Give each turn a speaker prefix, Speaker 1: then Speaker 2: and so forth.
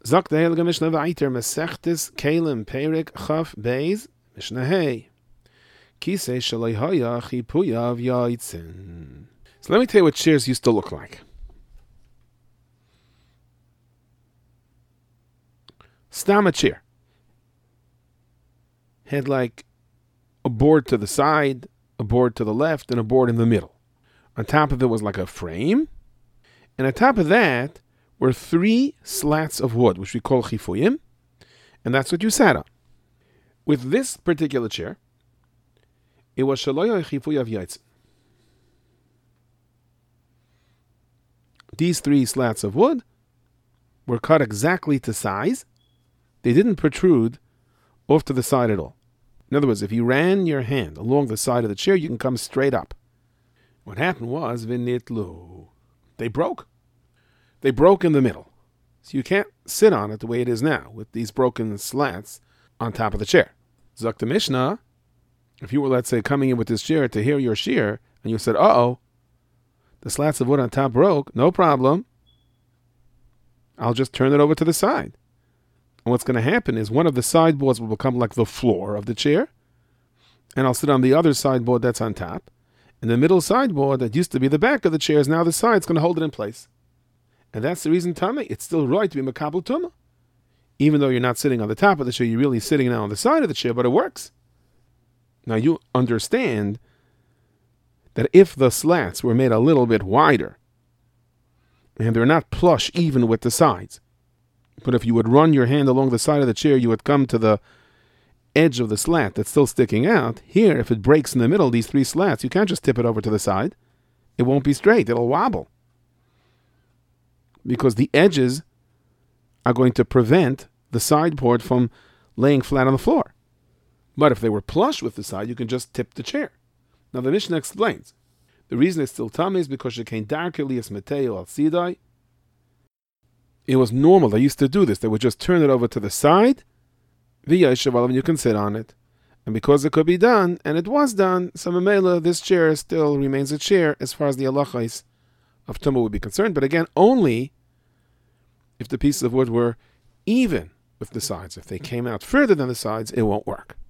Speaker 1: Sagt der Heilige Mishnah weiter, Mesechtes Kelim Perek Chaf Beis, Mishnah Hey. Kisei Shalei Haya Chipuyav Yaitzin. So let me tell you what chairs used to look like. Stam chair. Had like a board to the side, a board to the left, and a board in the middle. On top of it was like a frame. And on top of that were 3 slats of wood, which we call chifuyim. And that's what you sat on. With this particular chair, it was shaloy chifuyav yaitz. These 3 slats of wood were cut exactly to size. They didn't protrude off to the side at all. In other words, if you ran your hand along the side of the chair, you can come straight up. What happened was, vinitlu, they broke. They broke in the middle. So you can't sit on it the way it is now, with these broken slats on top of the chair. Zakta Mishnah, if you were, let's say, coming in with this chair to hear your shear, and you said, uh-oh, the slats of wood on top broke, no problem. I'll just turn it over to the side. And what's going to happen is one of the sideboards will become like the floor of the chair, and I'll sit on the other sideboard that's on top. And the middle sideboard that used to be the back of the chair is now the side. It's going to hold it in place. And that's the reason, Tommy, it's still right to be Makabel Tumah. Even though you're not sitting on the top of the chair, you're really sitting now on the side of the chair, but it works. Now you understand that if the slats were made a little bit wider, and they're not plush even with the sides, but if you would run your hand along the side of the chair, you would come to the edge of the slat that's still sticking out. Here, if it breaks in the middle, these 3 slats, you can't just tip it over to the side. It won't be straight. It'll wobble. Because the edges are going to prevent the sideboard from laying flat on the floor. But if they were plush with the side, you can just tip the chair. Now the Mishnah explains. The reason it's still tummy is because Shekain Darkei Lias Mateo Al Sidai. It was normal. They used to do this. They would just turn it over to the side, and you can sit on it. And because it could be done, and it was done, so Mamela, this chair still remains a chair as far as the halachos of Tumah would be concerned. But again, only if the pieces of wood were even with the sides. If they came out further than the sides, it won't work.